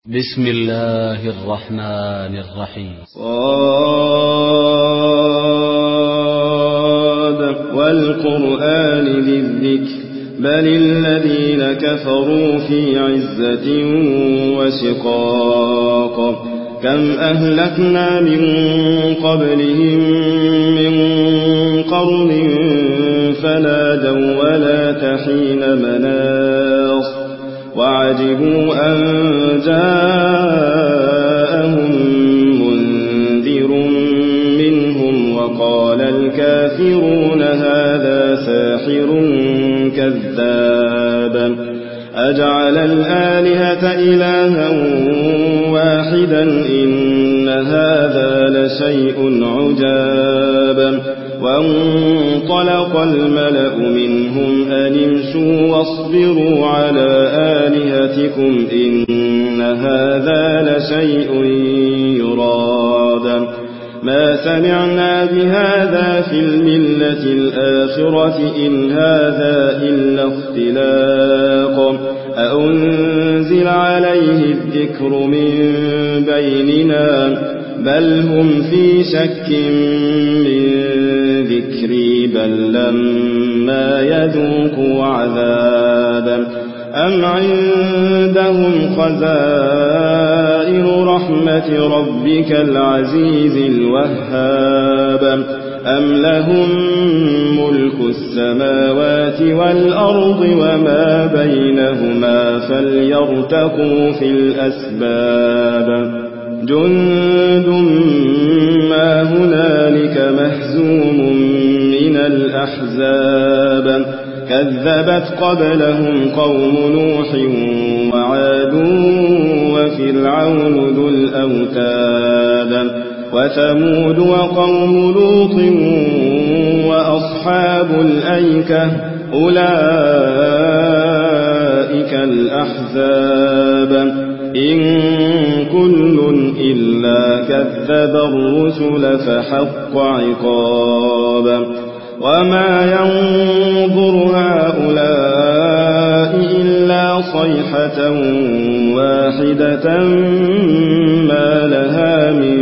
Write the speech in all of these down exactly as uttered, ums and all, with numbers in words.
بسم الله الرحمن الرحيم. صاد والقرآن ذي الذكر بل الذين كفروا في عزة وشقاق كم أهلكنا من قبلهم من قرن فنادوا ولا تحين مناص وعجبوا أن جاءهم منذر منهم وقال الكافرون هذا ساحر كذاب أجعل الآلهة إلها واحدا إن هذا لشيء عجاب وانطلق الملأ منهم أن امشوا واصبروا على آلهتكم إن هذا لشيء يراد ما سمعنا بهذا في الملة الآخرة إن هذا إلا اختلاق أأنزل عليه الذكر من بيننا بل هم في شك من ذكري بل لما يذوقوا عذابا أم عندهم خزائن رحمة ربك العزيز الوهاب أم لهم ملك السماوات والأرض وما بينهما فليرتقوا في الأسباب جند ما هنالك مهزوم من الأحزاب كذبت قبلهم قوم نوح وعاد وفرعون ذو الأوتاد وثمود وقوم لوط وأصحاب الأيكة أولئك الأحزاب إن كل إلا كذب الرسل فحق عقاب وما ينظر هؤلاء إلا صيحة واحدة ما لها من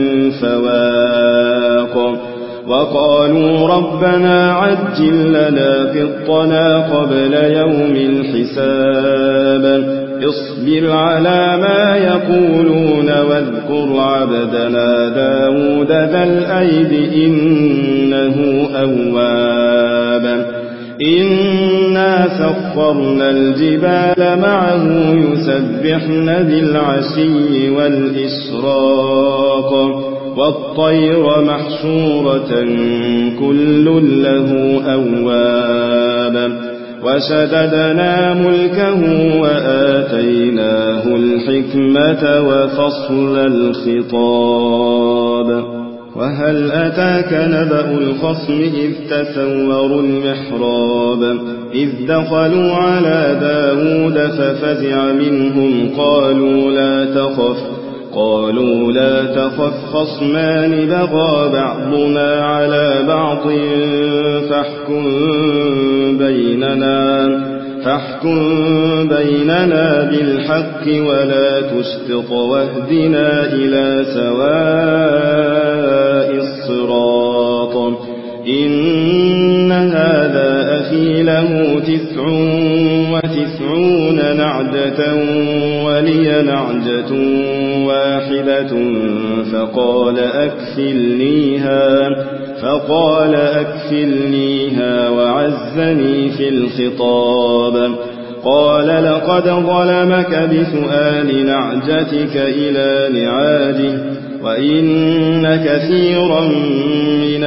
فواق وقالوا ربنا عجل لنا قطنا قبل يوم الحساب اصبر على ما يقولون واذكر عبدنا داود ذا الأيد إنه أواب إنا سخرنا الجبال معه يسبحن بالعشي والإشراق والطير محشورة كل له أواب وشددنا ملكه وآتيناه الحكمة وفصل الخطاب وهل أتاك نبأ الخصم إذ تسوروا المحراب إذ دخلوا على داود ففزع منهم قالوا لا تخف قالوا لا تخف خصمان بغى بعضنا على بعض فاحكم بيننا فاحكم بيننا بالحق ولا تشطط واهدنا إلى سواء الصراط إن هذا أخي له تسع وتسعون نعجة ولي نعجة واحدة فقال أكفلنيها فقال أكفلنيها وعزني في الخطاب قال لقد ظلمك بسؤال نعجتك إلى نعاجه وإن كثيرا من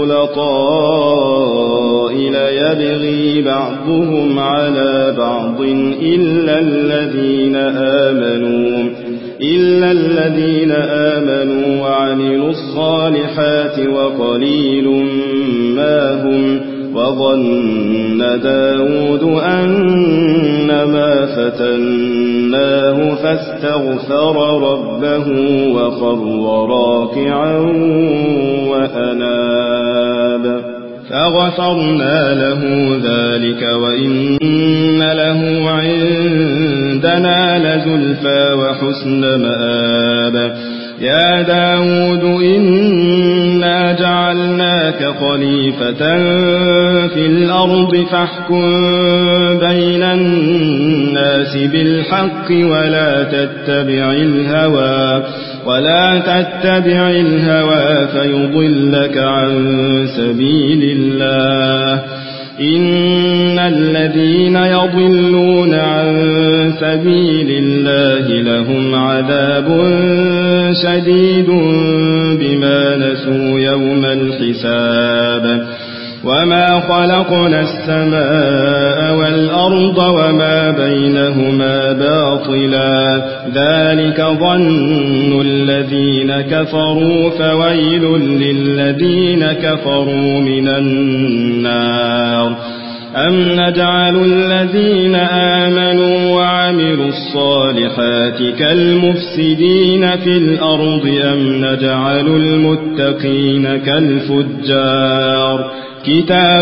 الخلطاء ليبغي بعضهم على بعض إلا الذين آمنوا إلا الذين آمنوا وعملوا الصالحات وقليل ما هم وظن داود أنما فتناه فاستغفر ربه وخر راكعا وأناب فغفرنا له ذلك وإن له عندنا لزلفى وحسن مآب يا داود إنا جعلناك خليفة في الأرض فاحكم بين الناس بالحق ولا تتبع الهوى ولا تتبع الهوى فيضلك عن سبيل الله إن الذين يضلون عن سبيل الله لهم عذاب شديد بما نسوا يوم الحساب وما خلقنا السماء والأرض وما بينهما باطلا ذلك ظن الذين كفروا فويل للذين كفروا من النار أم نجعل الذين آمنوا وعملوا الصالحات كالمفسدين في الأرض أم نجعل المتقين كالفجار كتاب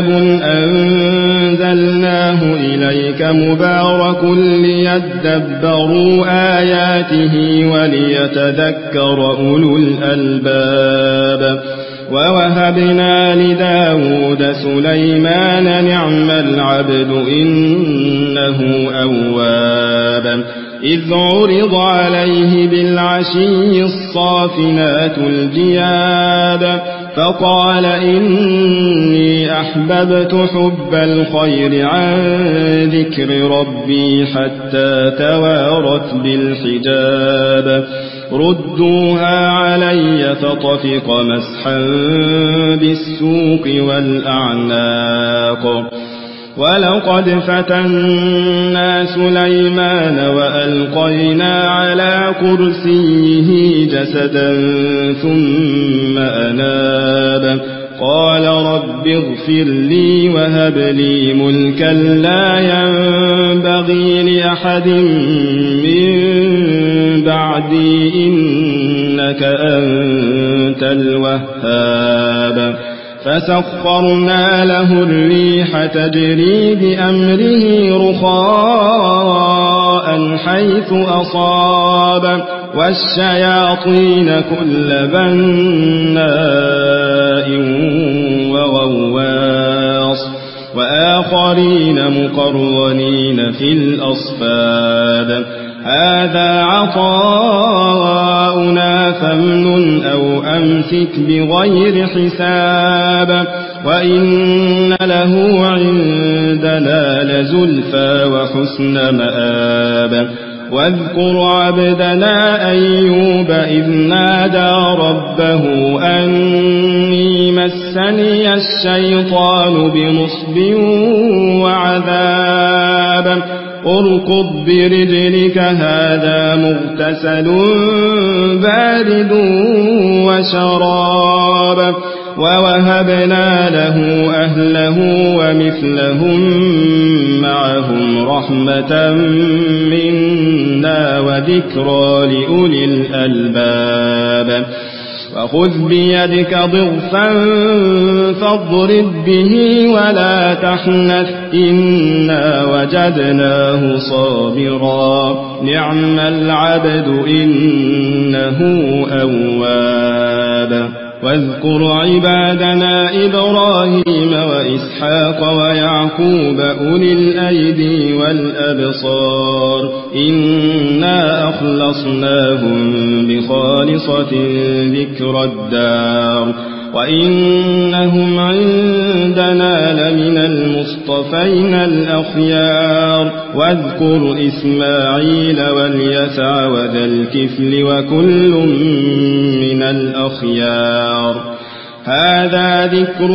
أنزلناه إليك مبارك ليدبروا آياته وليتذكر أولو الألباب ووهبنا لداود سليمان نعم العبد إنه أواب إذ عرض عليه بالعشي الصافنات الجياد فقال إني أحببت حب الخير عن ذكر ربي حتى توارت بالحجاب ردوها علي فطفق مسحا بالسوق والأعناق ولقد فتنا سليمان وألقينا على كرسيه جسدا ثم أناب قال رب اغفر لي وهب لي ملكا لا ينبغي لأحد من بعدي إنك أنت الوهاب فسخرنا له الريح تجري بأمره رخاء حيث أصاب والشياطين كل بناء وغواص وآخرين مقرنين في الأصفاد هذا عطاؤنا فامنن أو أمسك بغير حساب وإن له عندنا لزلفى وحسن مآب واذكر عبدنا أيوب إذ نادى ربه أني مسني الشيطان بنصب وعذاب اركض برجلك هذا مغتسل بارد وشراب ووهبنا له أهله ومثلهم معهم رحمة منا وذكرى لأولي الألباب وخذ بيدك ضغثا فاضرب به ولا تحنث إنا وجدناه صابرا نعم العبد إنه أواب واذكر عبادنا إبراهيم وإسحاق ويعقوب أولي الأيدي والأبصار إنا أخلصناهم بخالصة ذكر الدار وإنهم عندنا لمن المصطفين الأخيار واذكر إسماعيل واليسع وذا الكفل وكل من الأخيار هذا ذكر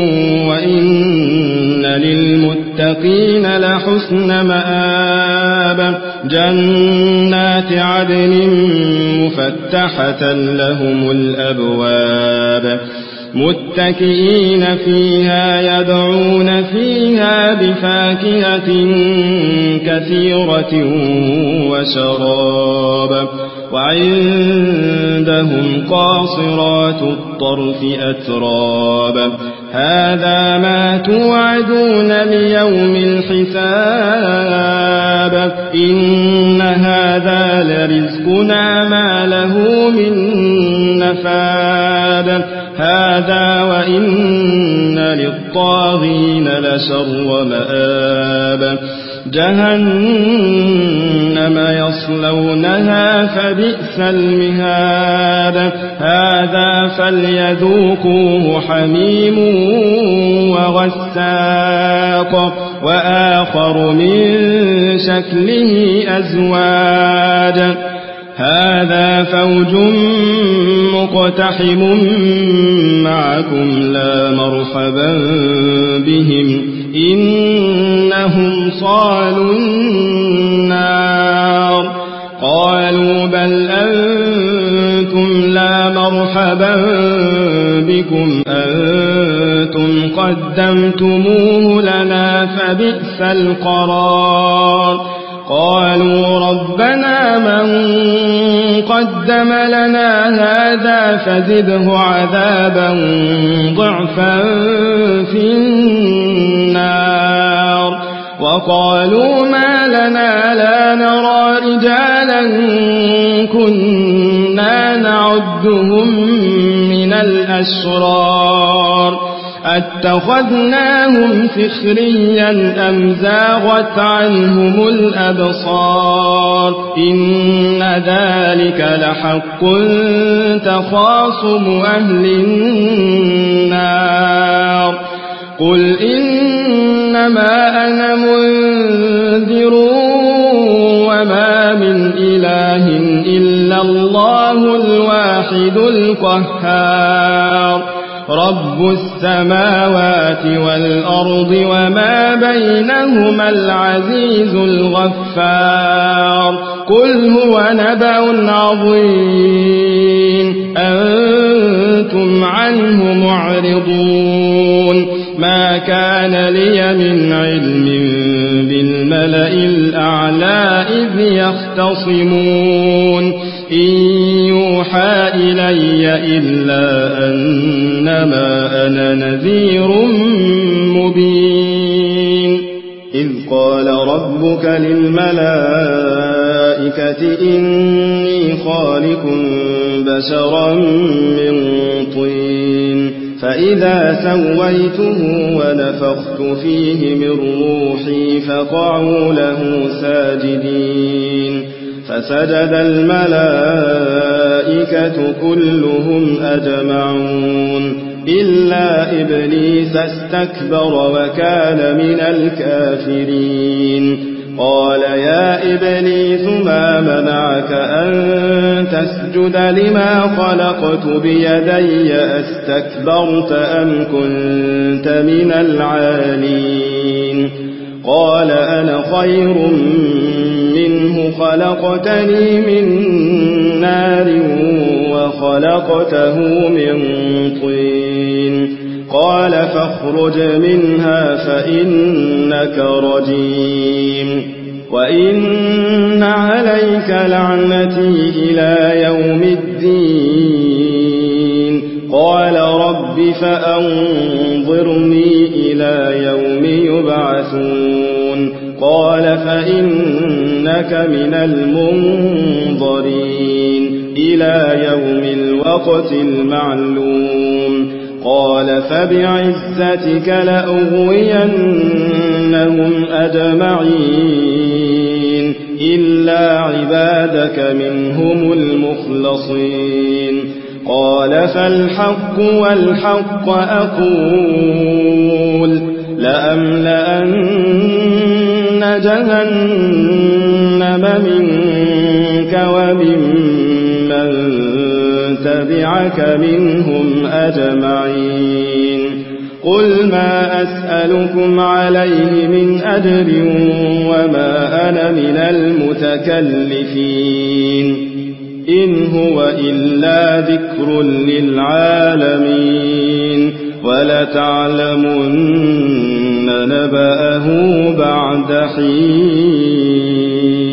وإن للمتقين لحسن مآب جنات عدن مفتحة لهم الأبواب متكئين فيها يدعون فيها بفاكهة كثيرة وشراب وعندهم قاصرات الطرف أتراب هذا ما توعدون ليوم الحساب إن هذا لرزقنا ما له من نفاد هذا وإن للطاغين لشر مآب جهنم يصلونها فبئس المهاد هذا فليذوقوه حميم وغساق وآخر من شكله أزواج هذا فوج مقتحم معكم لا مرحبا بهم إنهم صالوا النار قالوا بل أنتم لا مرحبا بكم أنتم قدمتموه لنا فبئس القرار قالوا ربنا من قدم لنا هذا فزده عذابا ضعفا في النار وقالوا ما لنا لا نرى رجالا كنا نعدهم من الأشرار أتخذناهم سخريا أم زاغت عنهم الأبصار إن ذلك لحق تخاصم أهل النار قل إنما أنا منذر وما من إله إلا الله الواحد القهار رب السماوات والأرض وما بينهما العزيز الغفار قل هو نبأ عظيم أنتم عنه معرضون ما كان لي من علم بالملأ الأعلى إذ يختصمون إن يوحى إلي إلا أنما أنا نذير مبين إذ قال ربك للملائكة إني خالق بشرا من طين فإذا سويته ونفخت فيه من روحي فقعوا له ساجدين فسجد الملائكة كلهم أجمعون إلا إبليس استكبر وكان من الكافرين قال يا إبليس ما منعك أن تسجد لما خلقت بيدي أستكبرت أم كنت من العالين قال أنا خير منه خلقتني من نار وخلقته من طين قال فاخرج منها فإنك رجيم وإن عليك لعنتي إلى يوم الدين قال رب فأنظرني إلى يوم يبعثون قال فإنك من المنظرين إلى يوم الوقت المعلوم قال فبعزتك لأغوينهم أجمعين إلا عبادك منهم المخلصين قال فالحق والحق أقول لأملأن جهنم منك وممن تبعك منهم أجمعين قل ما أسألكم عليه من أجر وما أنا من المتكلفين إن هو إلا ذكر للعالمين ولتعلمن نبأه بعد حين